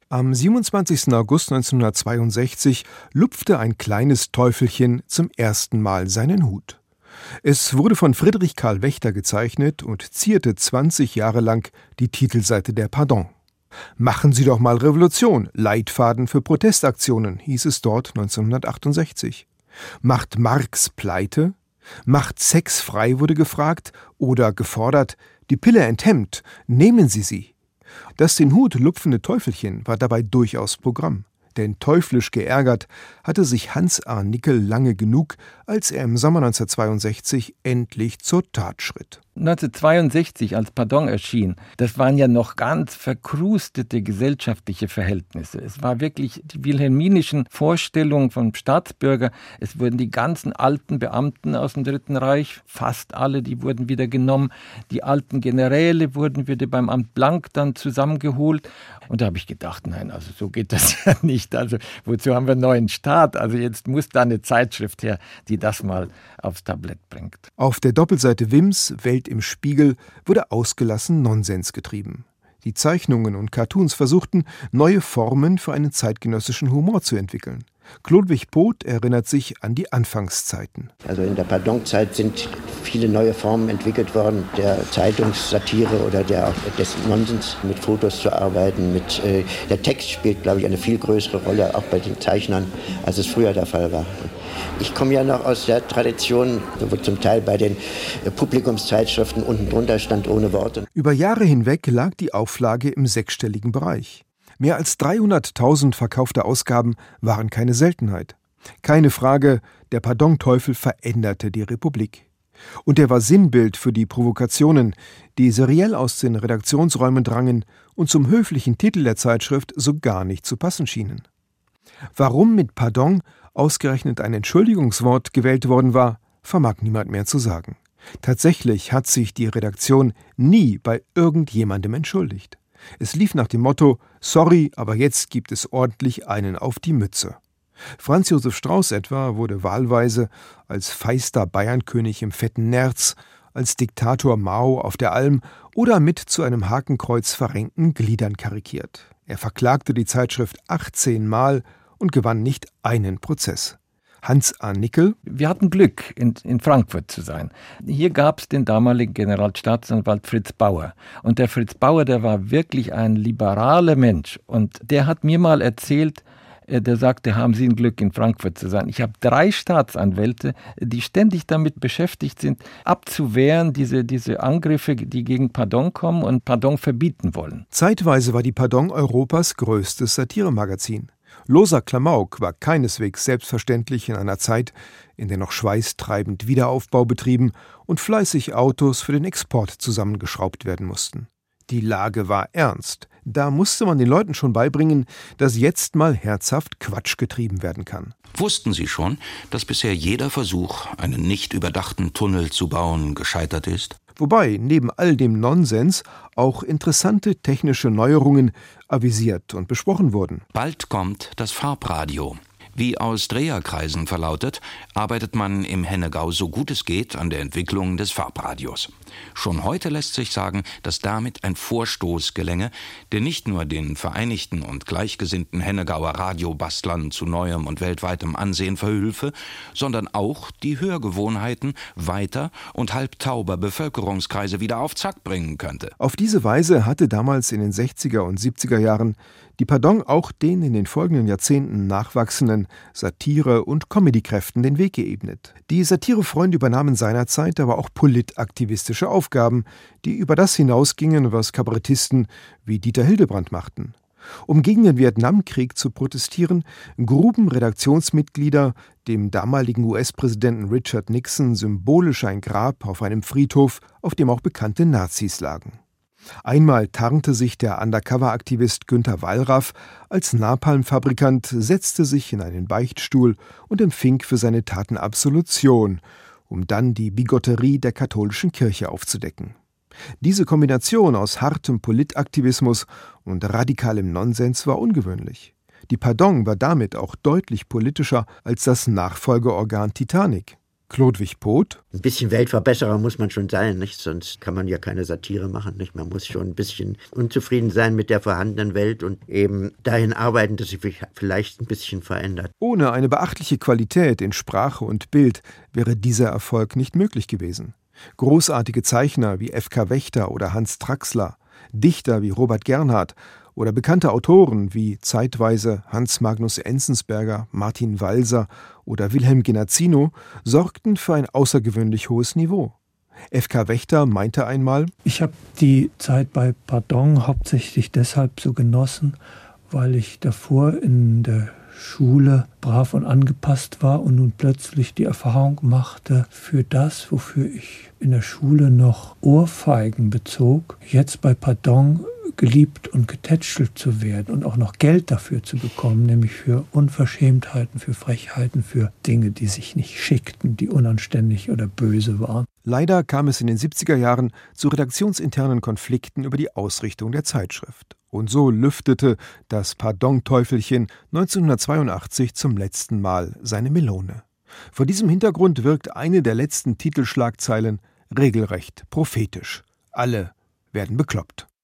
Am 27. August 1962 lupfte ein kleines Teufelchen zum ersten Mal seinen Hut. Es wurde von Friedrich Karl Wächter gezeichnet und zierte 20 Jahre lang die Titelseite der Pardon. »Machen Sie doch mal Revolution, Leitfaden für Protestaktionen«, hieß es dort 1968. »Macht Marx pleite?« »Macht Sex frei?« wurde gefragt oder gefordert. »Die Pille enthemmt, nehmen Sie sie.« Das den Hut lupfende Teufelchen war dabei durchaus Programm. Denn teuflisch geärgert hatte sich Hans A. Nickel lange genug, als er im Sommer 1962 endlich zur Tat schritt. 1962, als Pardon erschien, das waren ja noch ganz verkrustete gesellschaftliche Verhältnisse. Es war wirklich die wilhelminischen Vorstellungen vom Staatsbürger. Es wurden die ganzen alten Beamten aus dem Dritten Reich, fast alle, die wurden wieder genommen. Die alten Generäle wurden wieder beim Amt Blank dann zusammengeholt. Und da habe ich gedacht, nein, also so geht das ja nicht. Also wozu haben wir einen neuen Staat? Also jetzt muss da eine Zeitschrift her, die das mal aufs Tablett bringt. Auf der Doppelseite Wimms, Welt im Spiegel, wurde ausgelassen Nonsens getrieben. Die Zeichnungen und Cartoons versuchten, neue Formen für einen zeitgenössischen Humor zu entwickeln. Chlodwig Poth erinnert sich an die Anfangszeiten. Also in der Pardon-Zeit sind viele neue Formen entwickelt worden, der Zeitungssatire oder des Nonsens, mit Fotos zu arbeiten. Der Text spielt, glaube ich, eine viel größere Rolle, auch bei den Zeichnern, als es früher der Fall war. Ich komme ja noch aus der Tradition, wo zum Teil bei den Publikumszeitschriften unten drunter stand ohne Worte. Über Jahre hinweg lag die Auflage im sechsstelligen Bereich. Mehr als 300.000 verkaufte Ausgaben waren keine Seltenheit. Keine Frage, der Pardon-Teufel veränderte die Republik. Und er war Sinnbild für die Provokationen, die seriell aus den Redaktionsräumen drangen und zum höflichen Titel der Zeitschrift so gar nicht zu passen schienen. Warum mit Pardon ausgerechnet ein Entschuldigungswort gewählt worden war, vermag niemand mehr zu sagen. Tatsächlich hat sich die Redaktion nie bei irgendjemandem entschuldigt. Es lief nach dem Motto, sorry, aber jetzt gibt es ordentlich einen auf die Mütze. Franz Josef Strauß etwa wurde wahlweise als feister Bayernkönig im fetten Nerz, als Diktator Mao auf der Alm oder mit zu einem Hakenkreuz verrenkten Gliedern karikiert. Er verklagte die Zeitschrift 18 Mal und gewann nicht einen Prozess. Hans A. Nickel. Wir hatten Glück, in Frankfurt zu sein. Hier gab es den damaligen Generalstaatsanwalt Fritz Bauer. Und der Fritz Bauer, der war wirklich ein liberaler Mensch. Und der hat mir mal erzählt, der sagte, haben Sie ein Glück, in Frankfurt zu sein. Ich habe 3 Staatsanwälte, die ständig damit beschäftigt sind, abzuwehren, diese Angriffe, die gegen Pardon kommen und Pardon verbieten wollen. Zeitweise war die Pardon Europas größtes Satiremagazin. Loser Klamauk war keineswegs selbstverständlich in einer Zeit, in der noch schweißtreibend Wiederaufbau betrieben und fleißig Autos für den Export zusammengeschraubt werden mussten. Die Lage war ernst. Da musste man den Leuten schon beibringen, dass jetzt mal herzhaft Quatsch getrieben werden kann. Wussten Sie schon, dass bisher jeder Versuch, einen nicht überdachten Tunnel zu bauen, gescheitert ist? Wobei neben all dem Nonsens auch interessante technische Neuerungen avisiert und besprochen wurden. Bald kommt das Farbradio. Wie aus Dreherkreisen verlautet, arbeitet man im Hennegau so gut es geht an der Entwicklung des Farbradios. Schon heute lässt sich sagen, dass damit ein Vorstoß gelänge, der nicht nur den vereinigten und gleichgesinnten Hennegauer Radiobastlern zu neuem und weltweitem Ansehen verhülfe, sondern auch die Hörgewohnheiten weiter und halbtauber Bevölkerungskreise wieder auf Zack bringen könnte. Auf diese Weise hatte damals in den 60er und 70er Jahren die Pardon auch den in den folgenden Jahrzehnten nachwachsenden Satire- und Comedykräften den Weg geebnet. Die Satirefreunde übernahmen seinerzeit aber auch politaktivistische Aufgaben, die über das hinausgingen, was Kabarettisten wie Dieter Hildebrandt machten. Um gegen den Vietnamkrieg zu protestieren, gruben Redaktionsmitglieder dem damaligen US-Präsidenten Richard Nixon symbolisch ein Grab auf einem Friedhof, auf dem auch bekannte Nazis lagen. Einmal tarnte sich der Undercover-Aktivist Günter Wallraff als Napalmfabrikant, setzte sich in einen Beichtstuhl und empfing für seine Taten Absolution, um dann die Bigotterie der katholischen Kirche aufzudecken. Diese Kombination aus hartem Politaktivismus und radikalem Nonsens war ungewöhnlich. Die Pardon war damit auch deutlich politischer als das Nachfolgeorgan Titanic. Chlodwig Poth: Ein bisschen Weltverbesserer muss man schon sein, nicht? Sonst kann man ja keine Satire machen, nicht? Man muss schon ein bisschen unzufrieden sein mit der vorhandenen Welt und eben dahin arbeiten, dass sie sich vielleicht ein bisschen verändert. Ohne eine beachtliche Qualität in Sprache und Bild wäre dieser Erfolg nicht möglich gewesen. Großartige Zeichner wie F.K. Wächter oder Hans Traxler, Dichter wie Robert Gernhardt oder bekannte Autoren wie zeitweise Hans Magnus Enzensberger, Martin Walser oder Wilhelm Genazzino sorgten für ein außergewöhnlich hohes Niveau. F.K. Wächter meinte einmal: Ich habe die Zeit bei Pardon hauptsächlich deshalb so genossen, weil ich davor in der Schule brav und angepasst war und nun plötzlich die Erfahrung machte, für das, wofür ich in der Schule noch Ohrfeigen bezog, jetzt bei Pardon geliebt und getätschelt zu werden und auch noch Geld dafür zu bekommen, nämlich für Unverschämtheiten, für Frechheiten, für Dinge, die sich nicht schickten, die unanständig oder böse waren. Leider kam es in den 70er Jahren zu redaktionsinternen Konflikten über die Ausrichtung der Zeitschrift. Und so lüftete das Pardon-Teufelchen 1982 zum letzten Mal seine Melone. Vor diesem Hintergrund wirkt eine der letzten Titelschlagzeilen regelrecht prophetisch. Alle werden bekloppt.